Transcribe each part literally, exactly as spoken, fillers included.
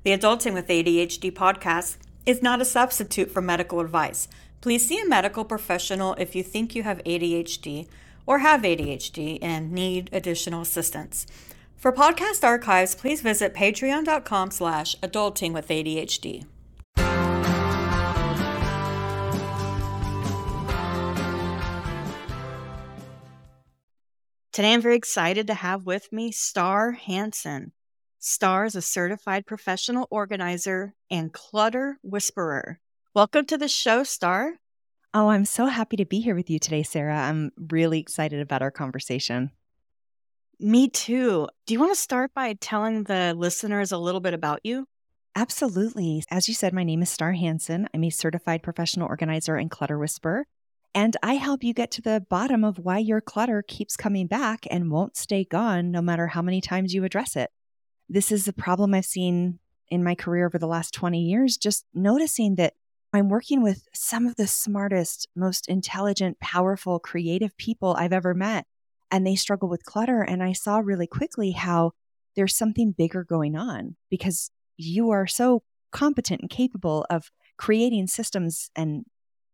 The Adulting with A D H D podcast is not a substitute for medical advice. Please see a medical professional if you think you have A D H D or have A D H D and need additional assistance. For podcast archives, please visit patreon.com slash adulting with ADHD. Today, I'm very excited to have with me Star Hansen. Star is a certified professional organizer and clutter whisperer. Welcome to the show, Star. Oh, I'm so happy to be here with you today, Sarah. I'm really excited about our conversation. Me too. Do you want to start by telling the listeners a little bit about you? Absolutely. As you said, my name is Star Hansen. I'm a certified professional organizer and clutter whisperer. And I help you get to the bottom of why your clutter keeps coming back and won't stay gone no matter how many times you address it. This is a problem I've seen in my career over the last twenty years, just noticing that I'm working with some of the smartest, most intelligent, powerful, creative people I've ever met, and they struggle with clutter. And I saw really quickly how there's something bigger going on because you are so competent and capable of creating systems and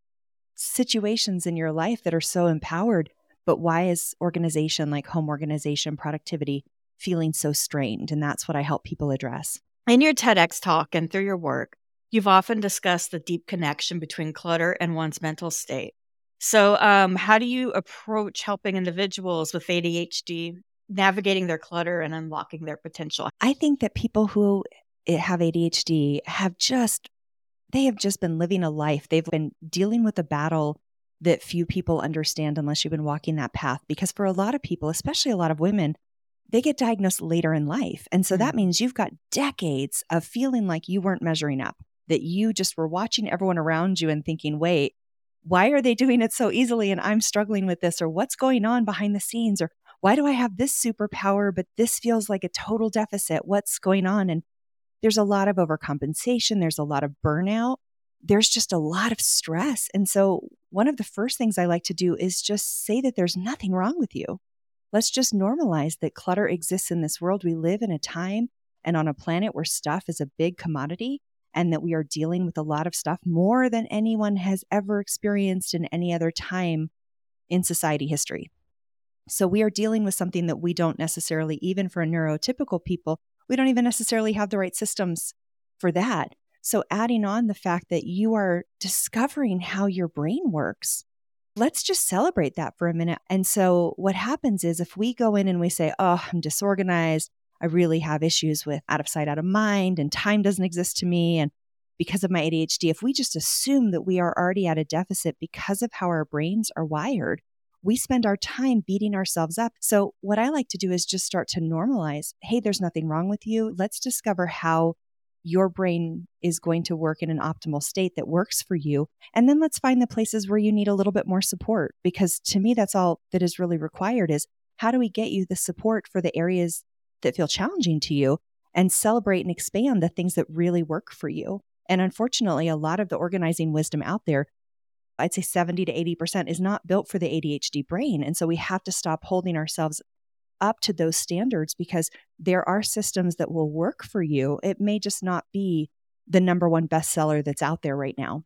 situations in your life that are so empowered. But why is organization, like home organization, productivity, feeling so strained? And that's what I help people address. In your TEDx talk and through your work, you've often discussed the deep connection between clutter and one's mental state. So um, how do you approach helping individuals with A D H D navigating their clutter and unlocking their potential? I think that people who have A D H D have just, they have just been living a life. They've been dealing with a battle that few people understand unless you've been walking that path. Because for a lot of people, especially a lot of women, they get diagnosed later in life. And so mm-hmm. that means you've got decades of feeling like you weren't measuring up, that you just were watching everyone around you and thinking, wait, why are they doing it so easily and I'm struggling with this? Or what's going on behind the scenes? Or why do I have this superpower, but this feels like a total deficit? What's going on? And there's a lot of overcompensation. There's a lot of burnout. There's just a lot of stress. And so one of the first things I like to do is just say that there's nothing wrong with you. Let's just normalize that clutter exists in this world. We live in a time and on a planet where stuff is a big commodity and that we are dealing with a lot of stuff more than anyone has ever experienced in any other time in society history. So we are dealing with something that we don't necessarily, even for neurotypical people, we don't even necessarily have the right systems for that. So adding on the fact that you are discovering how your brain works, let's just celebrate that for a minute. And so what happens is if we go in and we say, oh, I'm disorganized, I really have issues with out of sight, out of mind, and time doesn't exist to me. And because of my A D H D, if we just assume that we are already at a deficit because of how our brains are wired, we spend our time beating ourselves up. So what I like to do is just start to normalize, hey, there's nothing wrong with you. Let's discover how your brain is going to work in an optimal state that works for you. And then let's find the places where you need a little bit more support. Because to me, that's all that is really required is how do we get you the support for the areas that feel challenging to you and celebrate and expand the things that really work for you. And unfortunately, a lot of the organizing wisdom out there, I'd say seventy to eighty percent is not built for the A D H D brain. And so we have to stop holding ourselves up to those standards because there are systems that will work for you. It may just not be the number one bestseller that's out there right now.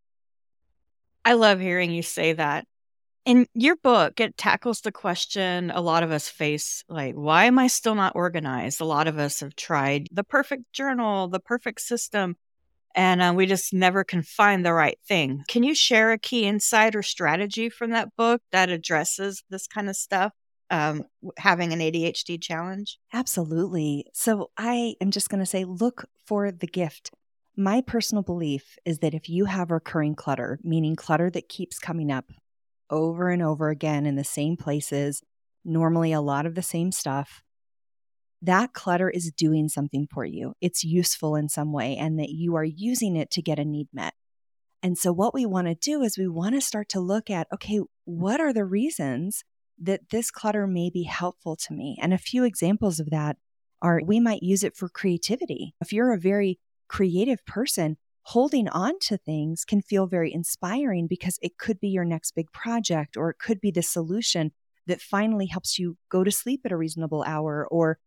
I love hearing you say that. In your book, it tackles the question a lot of us face, like, why am I still not organized? A lot of us have tried the perfect journal, the perfect system, and uh, we just never can find the right thing. Can you share a key insight or strategy from that book that addresses this kind of stuff, um, having an A D H D challenge? Absolutely. So I am just going to say, look for the gift. My personal belief is that if you have recurring clutter, meaning clutter that keeps coming up over and over again in the same places, normally a lot of the same stuff, that clutter is doing something for you. It's useful in some way and that you are using it to get a need met. And so what we want to do is we want to start to look at, okay, what are the reasons that this clutter may be helpful to me? And a few examples of that are we might use it for creativity. If you're a very creative person, holding on to things can feel very inspiring because it could be your next big project, or it could be the solution that finally helps you go to sleep at a reasonable hour, or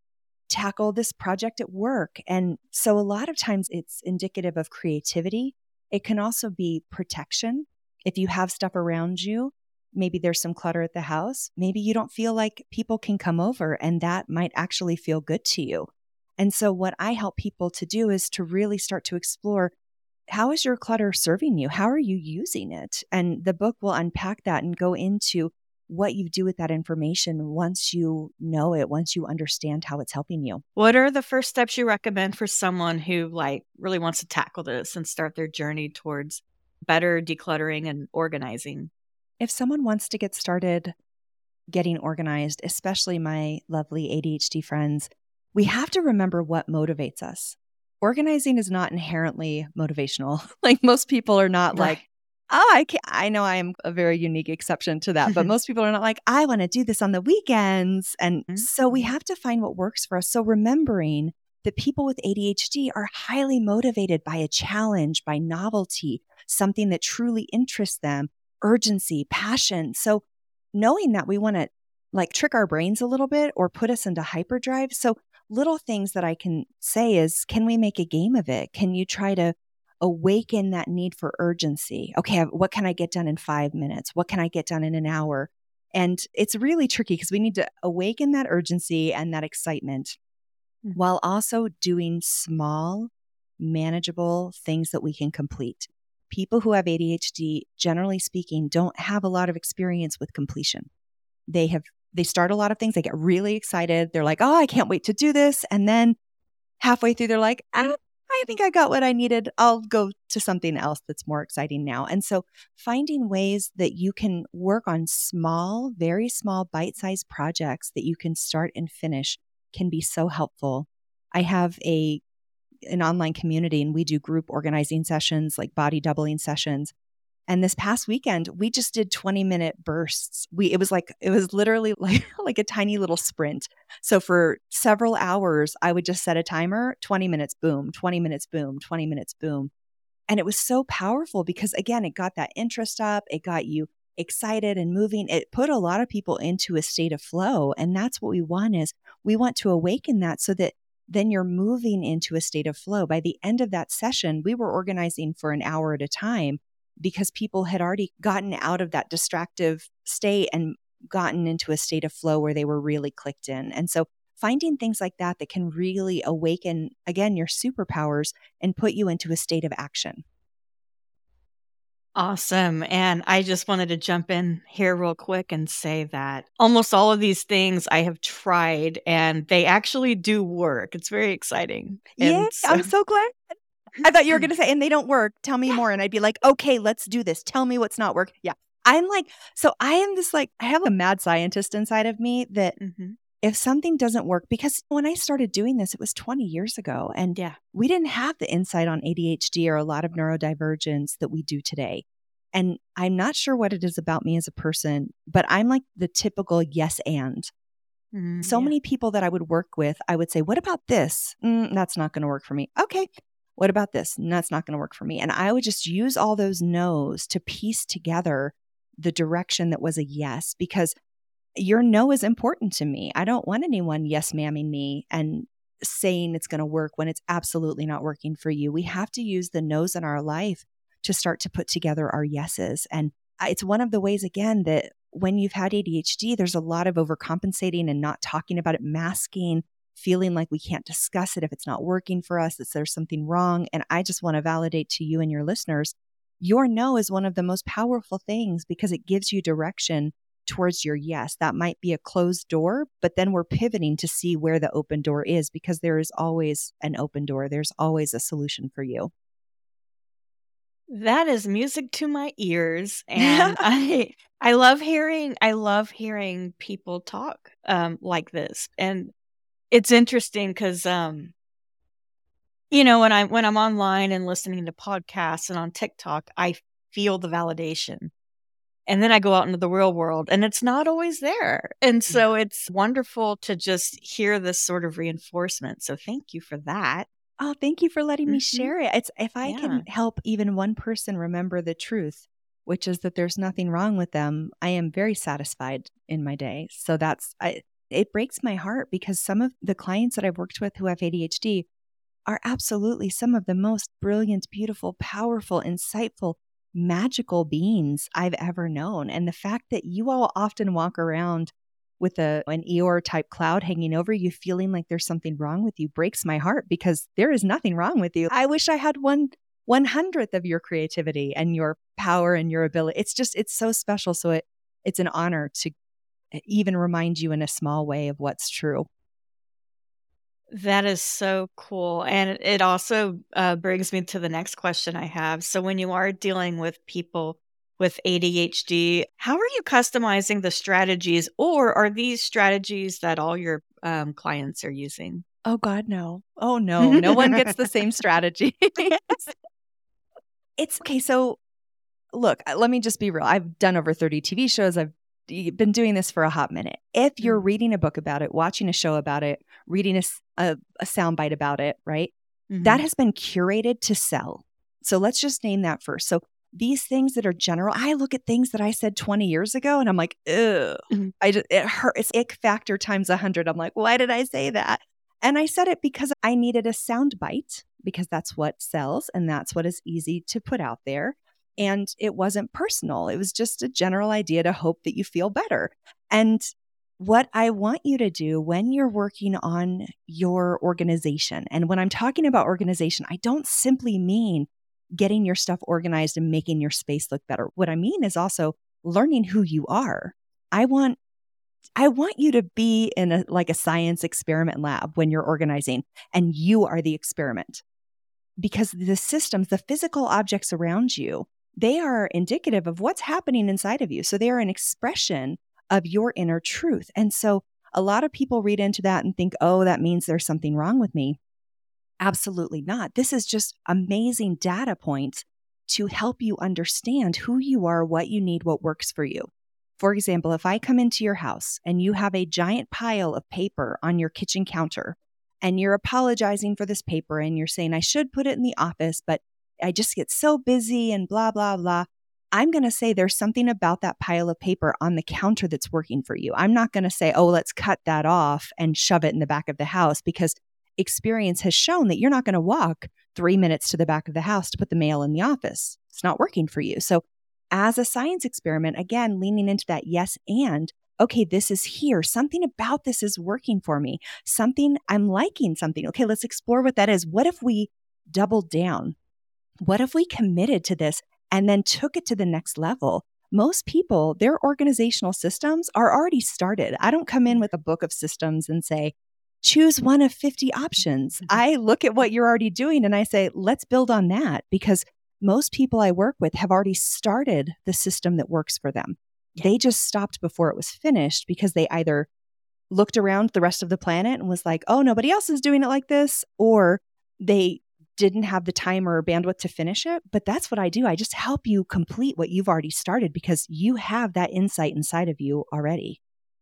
tackle this project at work. And so a lot of times it's indicative of creativity. It can also be protection. If you have stuff around you, maybe there's some clutter at the house, maybe you don't feel like people can come over, and that might actually feel good to you. And so what I help people to do is to really start to explore, how is your clutter serving you? How are you using it? And the book will unpack that and go into what you do with that information once you know it, once you understand how it's helping you. What are the first steps you recommend for someone who like really wants to tackle this and start their journey towards better decluttering and organizing? If someone wants to get started getting organized, especially my lovely A D H D friends, we have to remember what motivates us. Organizing is not inherently motivational. Like most people are not Right. like, oh, I can I know I am a very unique exception to that, but most people are not like, I want to do this on the weekends. And so we have to find what works for us. So remembering that people with A D H D are highly motivated by a challenge, by novelty, something that truly interests them, urgency, passion. So knowing that, we want to like trick our brains a little bit or put us into hyperdrive. So little things that I can say is, can we make a game of it? Can you try to awaken that need for urgency? Okay, what can I get done in five minutes? What can I get done in an hour? And it's really tricky because we need to awaken that urgency and that excitement mm-hmm. while also doing small, manageable things that we can complete. People who have A D H D, generally speaking, don't have a lot of experience with completion. They have They start a lot of things. They get really excited. They're like, oh, I can't wait to do this. And then halfway through, they're like, I, I think I got what I needed. I'll go to something else that's more exciting now. And so finding ways that you can work on small, very small, bite-sized projects that you can start and finish can be so helpful. I have a an online community, and we do group organizing sessions, like body doubling sessions. And this past weekend, we just did twenty minute bursts. We, it was like, it was literally like, like a tiny little sprint. So for several hours, I would just set a timer, twenty minutes, boom, twenty minutes, boom, twenty minutes, boom. And it was so powerful because again, it got that interest up. It got you excited and moving. It put a lot of people into a state of flow. And that's what we want, is we want to awaken that so that then you're moving into a state of flow. By the end of that session, we were organizing for an hour at a time, because people had already gotten out of that distractive state and gotten into a state of flow where they were really clicked in. And so finding things like that that can really awaken, again, your superpowers and put you into a state of action. Awesome. And I just wanted to jump in here real quick and say that almost all of these things I have tried, and they actually do work. It's very exciting. Yeah, and so- I'm so glad. I thought you were going to say, and they don't work. Tell me more. And I'd be like, okay, let's do this. Tell me what's not working. Yeah. I'm like, so I am this like, I have a mad scientist inside of me that mm-hmm. if something doesn't work, because when I started doing this, it was twenty years ago. And yeah. we didn't have the insight on A D H D or a lot of neurodivergence that we do today. And I'm not sure what it is about me as a person, but I'm like the typical yes and. Mm, so yeah. many people that I would work with, I would say, what about this? Mm, that's not going to work for me. Okay. What about this? And that's not going to work for me. And I would just use all those no's to piece together the direction that was a yes, because your no is important to me. I don't want anyone yes mamming me and saying it's going to work when it's absolutely not working for you. We have to use the no's in our life to start to put together our yeses. And it's one of the ways, again, that when you've had A D H D, there's a lot of overcompensating and not talking about it, masking, feeling like we can't discuss it if it's not working for us, that there's something wrong. And I just want to validate to you and your listeners, your no is one of the most powerful things because it gives you direction towards your yes. That might be a closed door, but then we're pivoting to see where the open door is, because there is always an open door. There's always a solution for you. That is music to my ears. And I I love hearing I love hearing people talk um, like this. And it's interesting because um, you know, when I'm when I'm online and listening to podcasts and on TikTok, I feel the validation. And then I go out into the real world and it's not always there. And so yeah. It's wonderful to just hear this sort of reinforcement. So thank you for that. Oh, thank you for letting mm-hmm. me share it. It's if I yeah. can help even one person remember the truth, which is that there's nothing wrong with them, I am very satisfied in my day. So that's I It breaks my heart because some of the clients that I've worked with who have A D H D are absolutely some of the most brilliant, beautiful, powerful, insightful, magical beings I've ever known. And the fact that you all often walk around with a, an Eeyore type cloud hanging over you, feeling like there's something wrong with you, breaks my heart because there is nothing wrong with you. I wish I had one one hundredth of your creativity and your power and your ability. It's just, it's so special. So it it's an honor to even remind you in a small way of what's true. That is so cool. And it also uh, brings me to the next question I have. So, when you are dealing with people with A D H D, how are you customizing the strategies, or are these strategies that all your um, clients are using? Oh, God, no. Oh, no. No one gets the same strategy. It's okay. So, look, let me just be real. I've done over thirty T V shows. I've been doing this for a hot minute. If you're Mm. reading a book about it, watching a show about it, reading a, s- a, a soundbite about it, right? Mhm. That has been curated to sell. So let's just name that first. So these things that are general, I look at things that I said twenty years ago and I'm like, ugh, Mhm. I just, it hurt. It's ick factor times a hundred. I'm like, why did I say that? And I said it because I needed a soundbite because that's what sells and that's what is easy to put out there. And it wasn't personal. It was just a general idea to hope that you feel better. And what I want you to do when you're working on your organization, and when I'm talking about organization, I don't simply mean getting your stuff organized and making your space look better. What I mean is also learning who you are. I want I want you to be in a like a science experiment lab when you're organizing and you are the experiment. Because the systems, the physical objects around you, they are indicative of what's happening inside of you. So they are an expression of your inner truth. And so a lot of people read into that and think, oh, that means there's something wrong with me. Absolutely not. This is just amazing data points to help you understand who you are, what you need, what works for you. For example, if I come into your house and you have a giant pile of paper on your kitchen counter, and you're apologizing for this paper and you're saying, I should put it in the office, but I just get so busy and blah, blah, blah. I'm going to say there's something about that pile of paper on the counter that's working for you. I'm not going to say, oh, let's cut that off and shove it in the back of the house, because experience has shown that you're not going to walk three minutes to the back of the house to put the mail in the office. It's not working for you. So as a science experiment, again, leaning into that yes and, okay, this is here. Something about this is working for me. Something, I'm liking something. Okay, let's explore what that is. What if we doubled down? What if we committed to this and then took it to the next level? Most people, their organizational systems are already started. I don't come in with a book of systems and say, choose one of fifty options. I look at what you're already doing and I say, let's build on that, because most people I work with have already started the system that works for them. They just stopped before it was finished because they either looked around the rest of the planet and was like, oh, nobody else is doing it like this, or they didn't have the time or bandwidth to finish it. But that's what I do. I just help you complete what you've already started because you have that insight inside of you already.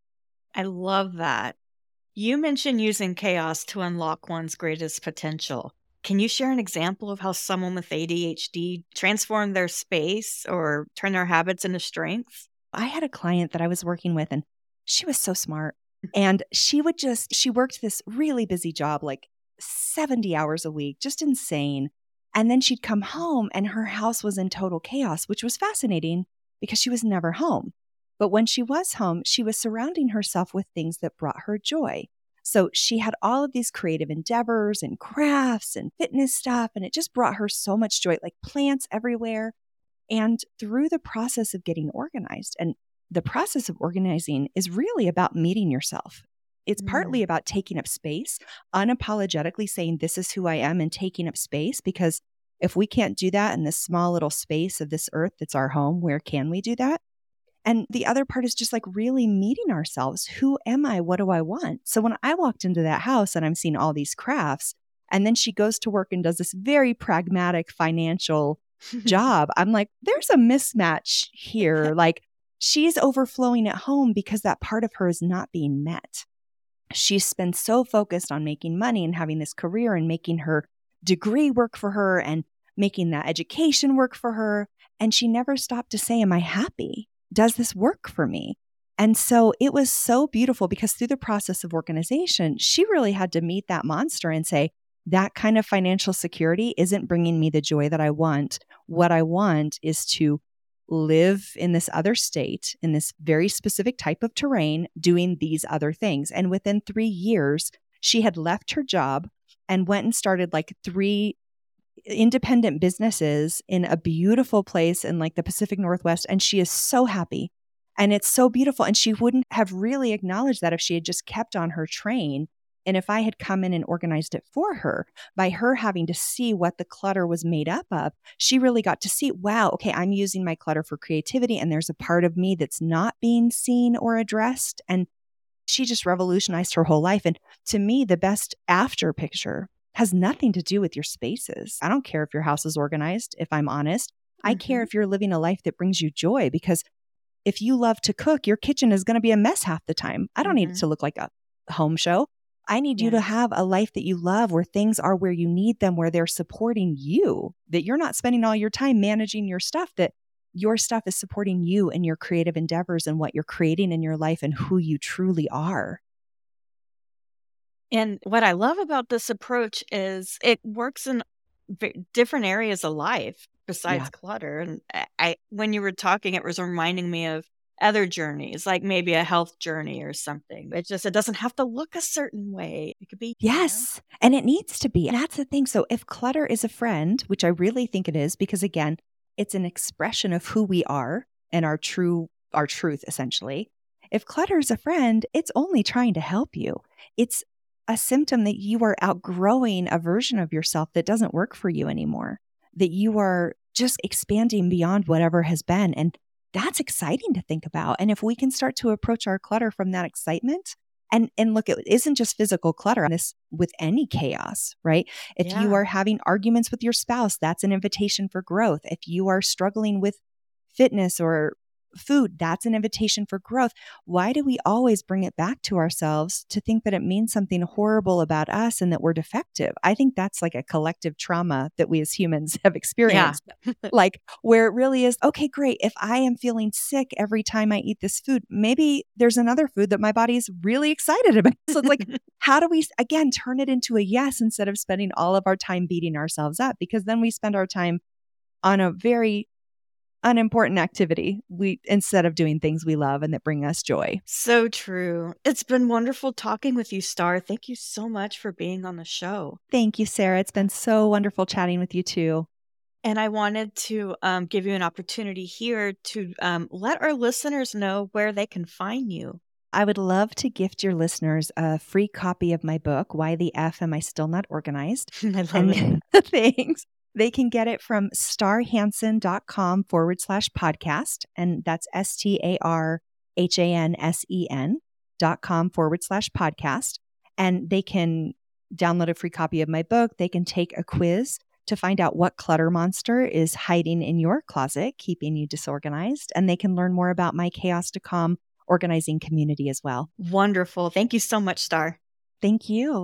I love that. You mentioned using chaos to unlock one's greatest potential. Can you share an example of how someone with A D H D transformed their space or turned their habits into strengths? I had a client that I was working with, and she was so smart. And she would just, she worked this really busy job, like seventy hours a week, just insane. And then she'd come home and her house was in total chaos, which was fascinating because she was never home. But when she was home, she was surrounding herself with things that brought her joy. So she had all of these creative endeavors and crafts and fitness stuff, and it just brought her so much joy, like plants everywhere. And through the process of getting organized, and the process of organizing is really about meeting yourself. It's Mm. partly about taking up space, unapologetically saying, this is who I am, and taking up space. Because if we can't do that in this small little space of this earth that's our home, where can we do that? And the other part is just like really meeting ourselves. Who am I? What do I want? So when I walked into that house and I'm seeing all these crafts, and then she goes to work and does this very pragmatic financial job, I'm like, there's a mismatch here. Like, she's overflowing at home because that part of her is not being met. She's been so focused on making money and having this career and making her degree work for her and making that education work for her. And she never stopped to say, am I happy? Does this work for me? And so it was so beautiful because through the process of organization, she really had to meet that monster and say, that kind of financial security isn't bringing me the joy that I want. What I want is to live in this other state, in this very specific type of terrain, doing these other things. And within three years, she had left her job and went and started like three independent businesses in a beautiful place in like the Pacific Northwest. And she is so happy. And it's so beautiful. And she wouldn't have really acknowledged that if she had just kept on her train. And if I had come in and organized it for her, by her having to see what the clutter was made up of, she really got to see, wow, okay, I'm using my clutter for creativity. And there's a part of me that's not being seen or addressed. And she just revolutionized her whole life. And to me, the best after picture has nothing to do with your spaces. I don't care if your house is organized, if I'm honest. Mm-hmm. I care if you're living a life that brings you joy, because if you love to cook, your kitchen is going to be a mess half the time. I don't mm-hmm. need it to look like a home show. I need yes. you to have a life that you love, where things are where you need them, where they're supporting you, that you're not spending all your time managing your stuff, that your stuff is supporting you and your creative endeavors and what you're creating in your life and who you truly are. And what I love about this approach is it works in v- different areas of life besides yeah. clutter. And I, when you were talking, it was reminding me of other journeys, like maybe a health journey or something. It just, it doesn't have to look a certain way. It could be. Yes. You know? And it needs to be. And that's the thing. So if clutter is a friend, which I really think it is, because again, it's an expression of who we are and our true, our truth, essentially. If clutter is a friend, it's only trying to help you. It's a symptom that you are outgrowing a version of yourself that doesn't work for you anymore, that you are just expanding beyond whatever has been. And that's exciting to think about. And if we can start to approach our clutter from that excitement, and, and look, it isn't just physical clutter, this with any chaos, right? If yeah. you are having arguments with your spouse, that's an invitation for growth. If you are struggling with fitness or food, that's an invitation for growth. Why do we always bring it back to ourselves to think that it means something horrible about us and that we're defective? I think that's like a collective trauma that we as humans have experienced. Yeah. Like where it really is, okay, great. If I am feeling sick every time I eat this food, maybe there's another food that my body is really excited about. So it's like, how do we, again, turn it into a yes instead of spending all of our time beating ourselves up? Because then we spend our time on a very unimportant activity we instead of doing things we love and that bring us joy. So true. It's been wonderful talking with you, Star. Thank you so much for being on the show. Thank you, Sarah. It's been so wonderful chatting with you too. And I wanted to um, give you an opportunity here to um, let our listeners know where they can find you. I would love to gift your listeners a free copy of my book, Why the F Am I Still Not Organized? I love and it. Thanks. They can get it from starhansen.com forward slash podcast. And that's S T A R H A N S E N dot com forward slash podcast. And they can download a free copy of my book. They can take a quiz to find out what clutter monster is hiding in your closet, keeping you disorganized. And they can learn more about my Chaos to Calm organizing community as well. Wonderful. Thank you so much, Star. Thank you.